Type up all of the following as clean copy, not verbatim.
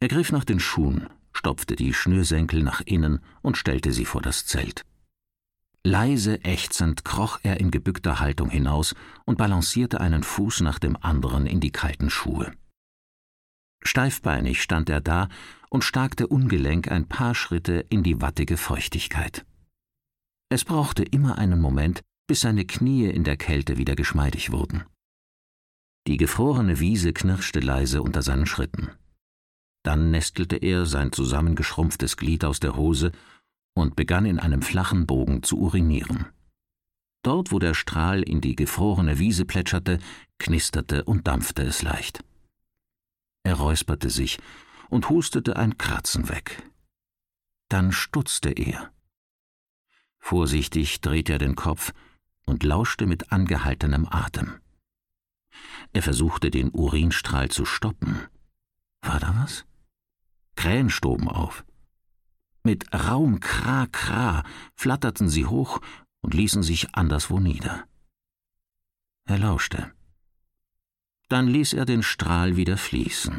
Er griff nach den Schuhen, stopfte die Schnürsenkel nach innen und stellte sie vor das Zelt. Leise ächzend kroch er in gebückter Haltung hinaus und balancierte einen Fuß nach dem anderen in die kalten Schuhe. Steifbeinig stand er da und starkte ungelenk ein paar Schritte in die wattige Feuchtigkeit. Es brauchte immer einen Moment, bis seine Knie in der Kälte wieder geschmeidig wurden. Die gefrorene Wiese knirschte leise unter seinen Schritten. Dann nestelte er sein zusammengeschrumpftes Glied aus der Hose und begann in einem flachen Bogen zu urinieren. Dort, wo der Strahl in die gefrorene Wiese plätscherte, knisterte und dampfte es leicht. Er räusperte sich und hustete ein Kratzen weg. Dann stutzte er. Vorsichtig drehte er den Kopf und lauschte mit angehaltenem Atem. Er versuchte, den Urinstrahl zu stoppen. War da was? Krähen stoben auf. Mit rauem Kra, Kra flatterten sie hoch und ließen sich anderswo nieder. Er lauschte. Dann ließ er den Strahl wieder fließen.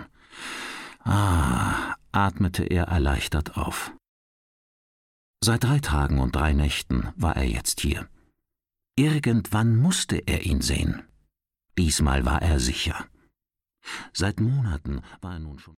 Atmete er erleichtert auf. Seit 3 Tagen und 3 Nächten war er jetzt hier. Irgendwann musste er ihn sehen. Diesmal war er sicher. Seit Monaten war er nun schon